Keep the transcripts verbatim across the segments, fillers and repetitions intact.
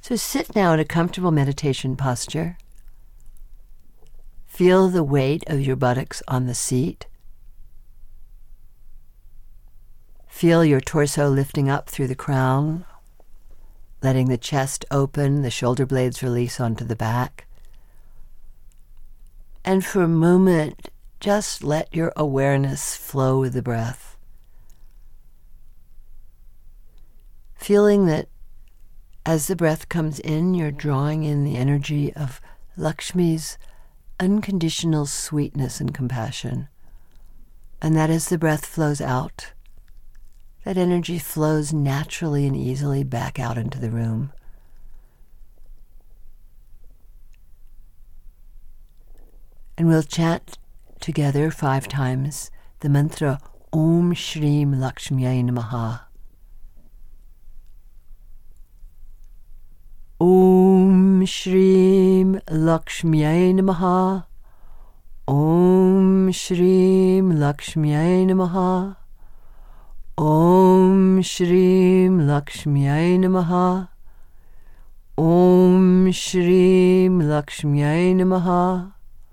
So sit now in a comfortable meditation posture. Feel the weight of your buttocks on the seat. Feel your torso lifting up through the crown, letting the chest open, the shoulder blades release onto the back. And for a moment, just let your awareness flow with the breath. Feeling that as the breath comes in, you're drawing in the energy of Lakshmi's unconditional sweetness and compassion. And that as the breath flows out, that energy flows naturally and easily back out into the room. And we'll chant together five times the mantra Om Shrim Lakshmyai Namaha. Om Shrim Lakshmyai Namaha. Om Shrim Lakshmyai Namaha. Om Shrim Lakshmyai Namaha. Om Shrim Lakshmyai Namaha.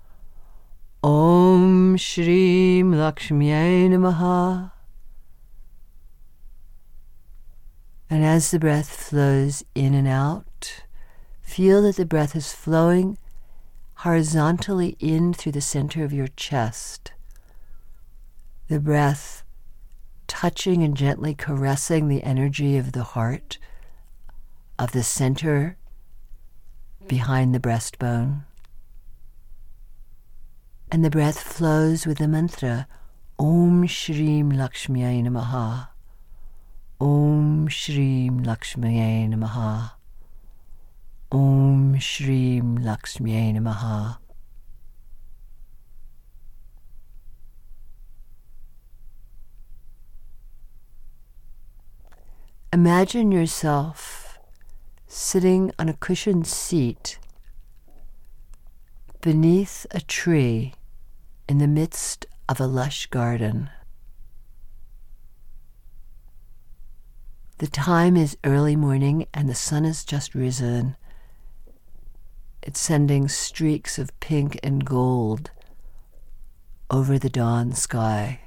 Om Shrim Lakshmyai Namaha. And as the breath flows in and out, feel that the breath is flowing horizontally in through the center of your chest. The breath touching and gently caressing the energy of the heart, of the center behind the breastbone. And the breath flows with the mantra Om Shrim Lakshmyai Namaha. Om Shrim Lakshmyai Namaha. Om Shrim Lakshmyai Namaha. Imagine yourself sitting on a cushioned seat beneath a tree in the midst of a lush garden. The time is early morning and the sun has just risen. It's sending streaks of pink and gold over the dawn sky.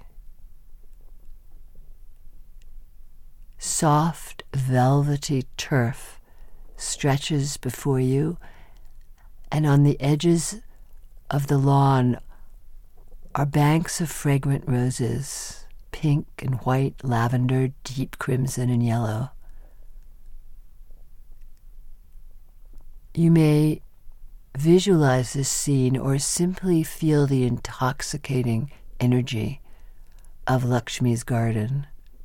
Soft, velvety turf stretches before you, and on the edges of the lawn are banks of fragrant roses, pink and white, lavender, deep crimson and yellow. You may visualize this scene or simply feel the intoxicating energy of Lakshmi's garden.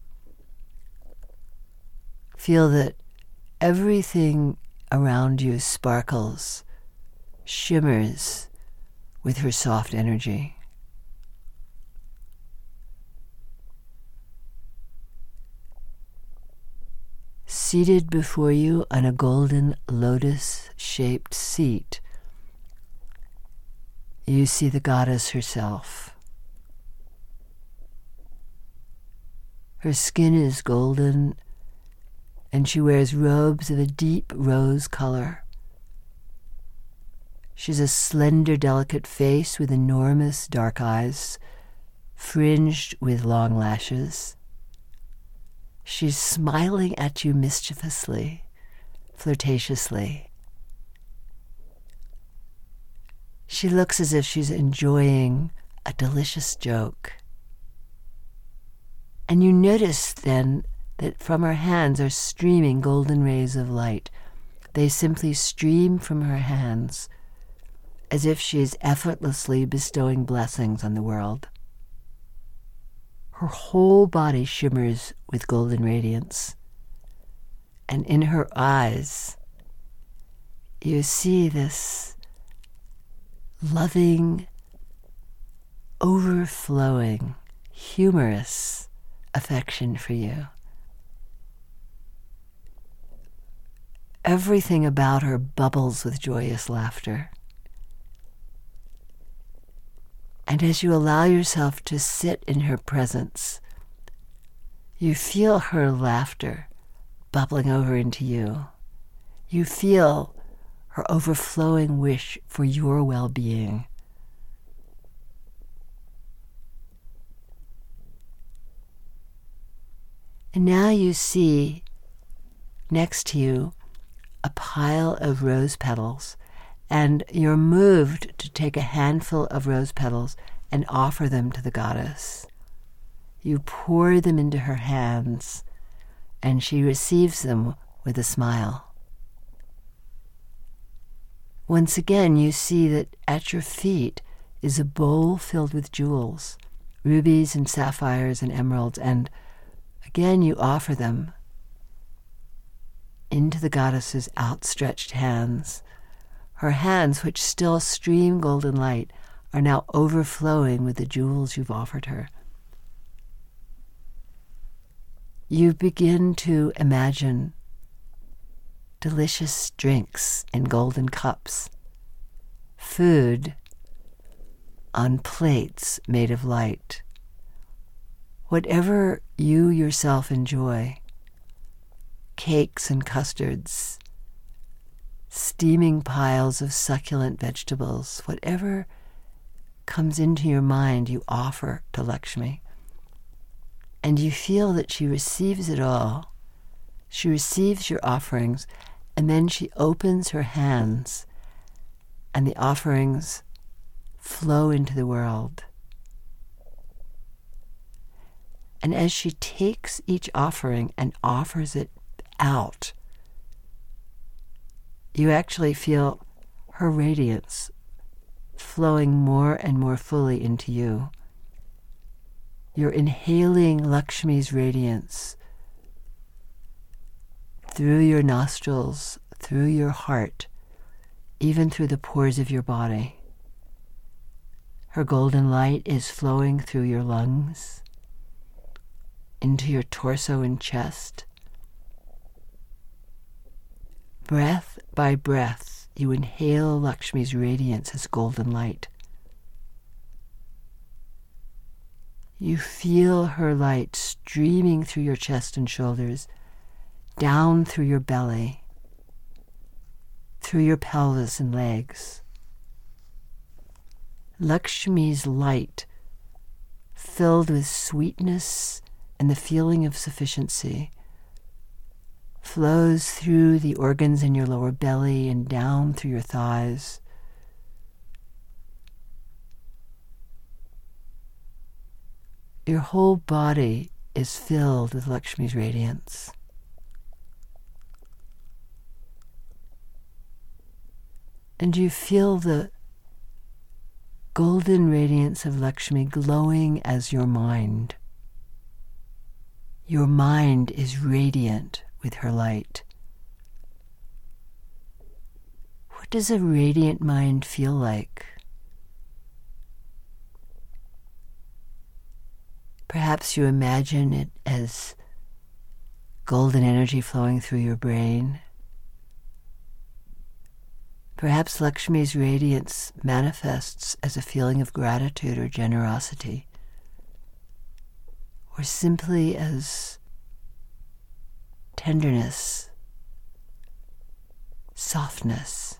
Feel that everything around you sparkles, shimmers with her soft energy. Seated before you on a golden lotus-shaped seat, you see the goddess herself. Her skin is golden, and she wears robes of a deep rose color. She's a slender, delicate face with enormous dark eyes, fringed with long lashes. She's smiling at you mischievously, flirtatiously. She looks as if she's enjoying a delicious joke. And you notice then that from her hands are streaming golden rays of light. They simply stream from her hands as if she is effortlessly bestowing blessings on the world. Her whole body shimmers with golden radiance, and in her eyes you see this loving, overflowing, humorous affection for you. Everything about her bubbles with joyous laughter. And as you allow yourself to sit in her presence, you feel her laughter bubbling over into you. You feel her overflowing wish for your well-being. And now you see next to you a pile of rose petals, and you're moved to take a handful of rose petals and offer them to the goddess. You pour them into her hands, and she receives them with a smile. Once again, you see that at your feet is a bowl filled with jewels, rubies and sapphires and emeralds, and again you offer them into the goddess's outstretched hands. Her hands, which still stream golden light, are now overflowing with the jewels you've offered her. You begin to imagine delicious drinks in golden cups, food on plates made of light. Whatever you yourself enjoy, cakes and custards, steaming piles of succulent vegetables, whatever comes into your mind, you offer to Lakshmi. And you feel that she receives it all. She receives your offerings, and then she opens her hands, and the offerings flow into the world. And as she takes each offering and offers it out, you actually feel her radiance flowing more and more fully into you. You're inhaling Lakshmi's radiance through your nostrils, through your heart, even through the pores of your body. Her golden light is flowing through your lungs, into your torso and chest. Breath by breath, you inhale Lakshmi's radiance as golden light. You feel her light streaming through your chest and shoulders, down through your belly, through your pelvis and legs. Lakshmi's light, filled with sweetness and the feeling of sufficiency, flows through the organs in your lower belly and down through your thighs. Your whole body is filled with Lakshmi's radiance. And you feel the golden radiance of Lakshmi glowing as your mind. Your mind is radiant with her light. What does a radiant mind feel like? Perhaps you imagine it as golden energy flowing through your brain. Perhaps Lakshmi's radiance manifests as a feeling of gratitude or generosity, or simply as tenderness, softness.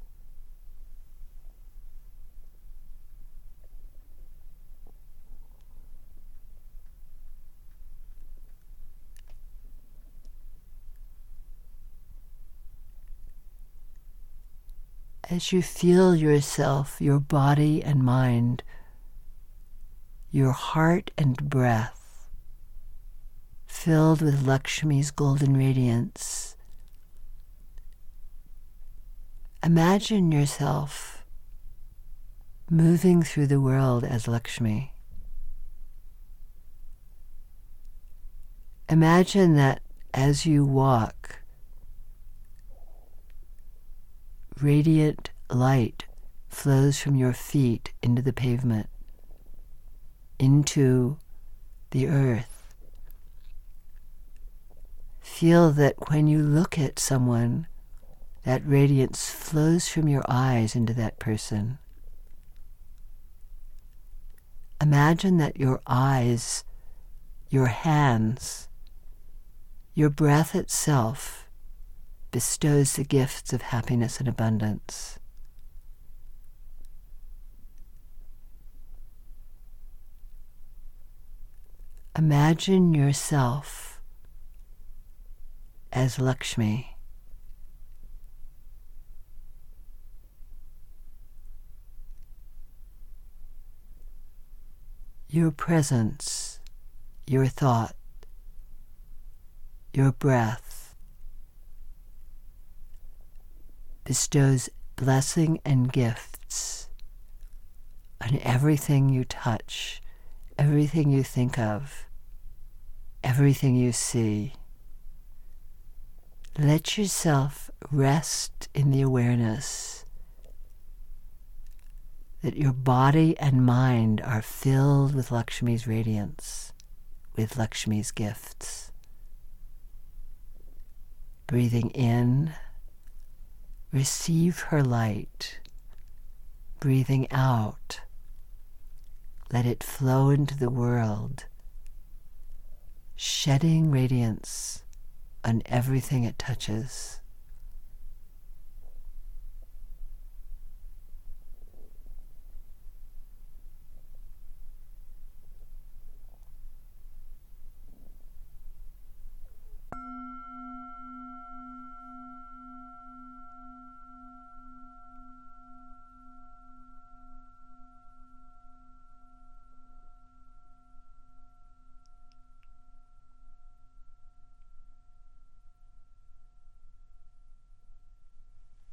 As you feel yourself, your body and mind, your heart and breath filled with Lakshmi's golden radiance, imagine yourself moving through the world as Lakshmi. Imagine that as you walk, radiant light flows from your feet into the pavement, into the earth. Feel that when you look at someone, that radiance flows from your eyes into that person. Imagine that your eyes, your hands, your breath itself bestows the gifts of happiness and abundance. Imagine yourself as Lakshmi. Your presence, your thought, your breath bestows blessing and gifts on everything you touch, everything you think of, everything you see. Let yourself rest in the awareness that your body and mind are filled with Lakshmi's radiance, with Lakshmi's gifts. Breathing in, receive her light. Breathing out, let it flow into the world, shedding radiance on everything it touches.